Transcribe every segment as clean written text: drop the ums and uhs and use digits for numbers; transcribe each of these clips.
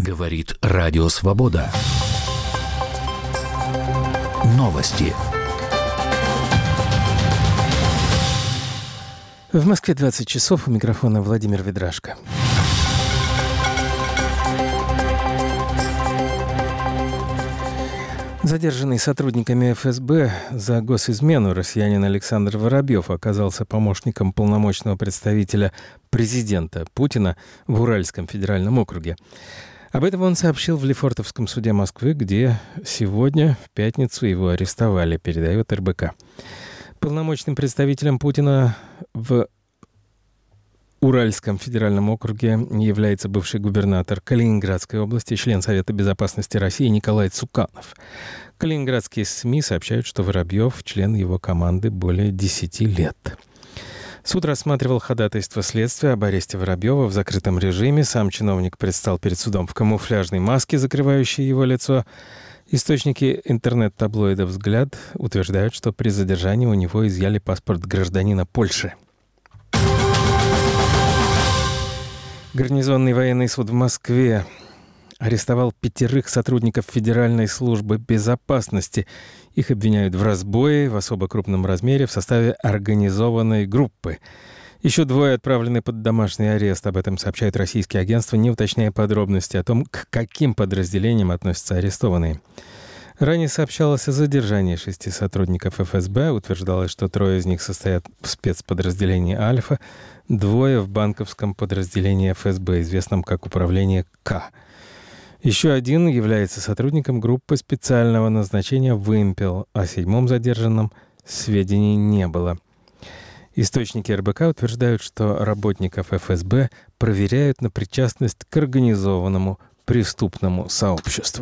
Говорит Радио Свобода. Новости. В Москве 20 часов. У микрофона Владимир Ведрашко. Задержанный сотрудниками ФСБ за госизмену россиянин Александр Воробьев оказался помощником полномочного представителя президента Путина в Уральском федеральном округе. Об этом он сообщил в Лефортовском суде Москвы, где сегодня, в пятницу, его арестовали, передает РБК. Полномочным представителем Путина в Уральском федеральном округе является бывший губернатор Калининградской области, член Совета безопасности России Николай Цуканов. Калининградские СМИ сообщают, что Воробьев – член его команды более 10 лет. Суд рассматривал ходатайство следствия об аресте Воробьева в закрытом режиме. Сам чиновник предстал перед судом в камуфляжной маске, закрывающей его лицо. Источники интернет-таблоида «Взгляд» утверждают, что при задержании у него изъяли паспорт гражданина Польши. Гарнизонный военный суд в Москве арестовал 5 сотрудников Федеральной службы безопасности. Их обвиняют в разбое в особо крупном размере в составе организованной группы. Еще 2 отправлены под домашний арест. Об этом сообщают российские агентства, не уточняя подробности о том, к каким подразделениям относятся арестованные. Ранее сообщалось о задержании 6 сотрудников ФСБ. Утверждалось, что 3 из них состоят в спецподразделении «Альфа», 2 в банковском подразделении ФСБ, известном как Управление К. Еще 1 является сотрудником группы специального назначения «Вымпел», о 7 задержанном сведений не было. Источники РБК утверждают, что работников ФСБ проверяют на причастность к организованному преступному сообществу.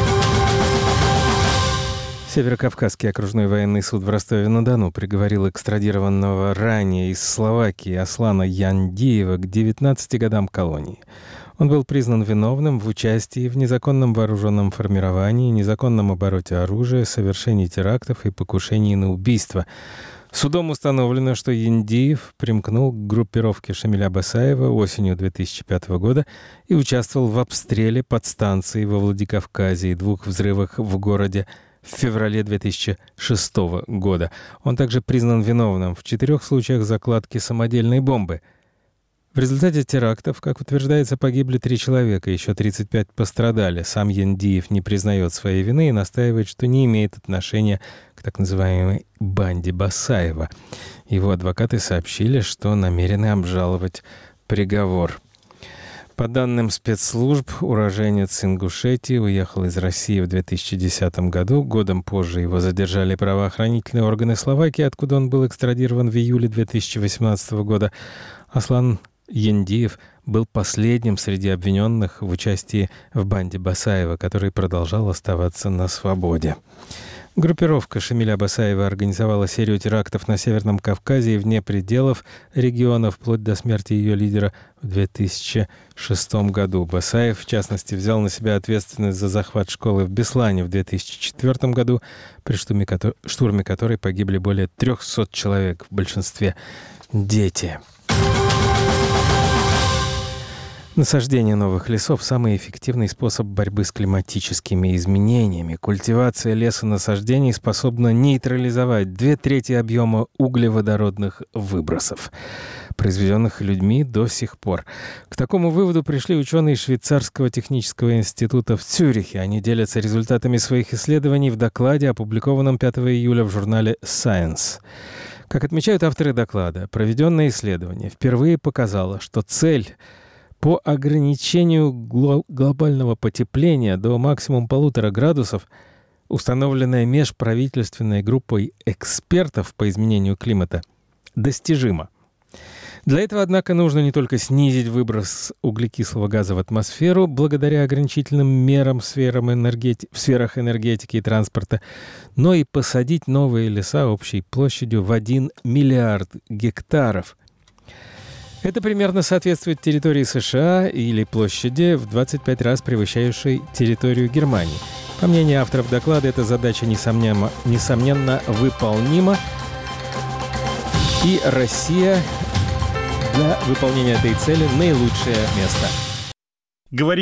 Северокавказский окружной военный суд в Ростове-на-Дону приговорил экстрадированного ранее из Словакии Аслана Яндиева к 19 годам колонии. Он был признан виновным в участии в незаконном вооруженном формировании, незаконном обороте оружия, совершении терактов и покушении на убийство. Судом установлено, что Яндиев примкнул к группировке Шамиля Басаева осенью 2005 года и участвовал в обстреле подстанции во Владикавказе и 2 взрывах в городе в феврале 2006 года. Он также признан виновным в 4 случаях закладки самодельной бомбы. В результате терактов, как утверждается, погибли 3 человека, еще 35 пострадали. Сам Яндиев не признает своей вины и настаивает, что не имеет отношения к так называемой банде Басаева. Его адвокаты сообщили, что намерены обжаловать приговор. По данным спецслужб, уроженец Ингушетии уехал из России в 2010 году. Годом позже его задержали правоохранительные органы Словакии, откуда он был экстрадирован в июле 2018 года. Аслан Яндиев был последним среди обвиненных в участии в банде Басаева, который продолжал оставаться на свободе. Группировка Шамиля Басаева организовала серию терактов на Северном Кавказе и вне пределов региона, вплоть до смерти ее лидера в 2006 году. Басаев, в частности, взял на себя ответственность за захват школы в Беслане в 2004 году, при штурме которой погибли более 300 человек, в большинстве дети. Насаждение новых лесов – самый эффективный способ борьбы с климатическими изменениями. Культивация лесонасаждений способна нейтрализовать 2/3 объема углеводородных выбросов, произведенных людьми до сих пор. К такому выводу пришли ученые Швейцарского технического института в Цюрихе. Они делятся результатами своих исследований в докладе, опубликованном 5 июля в журнале Science. Как отмечают авторы доклада, проведенное исследование впервые показало, что цель по ограничению глобального потепления до максимум 1,5 градусов, установленная межправительственной группой экспертов по изменению климата, достижима. Для этого, однако, нужно не только снизить выброс углекислого газа в атмосферу благодаря ограничительным мерам в сферах энергетики и транспорта, но и посадить новые леса общей площадью в 1 миллиард гектаров. Это примерно соответствует территории США или площади в 25 раз превышающей территорию Германии. По мнению авторов доклада, эта задача несомненно выполнима, и Россия для выполнения этой цели наилучшее место.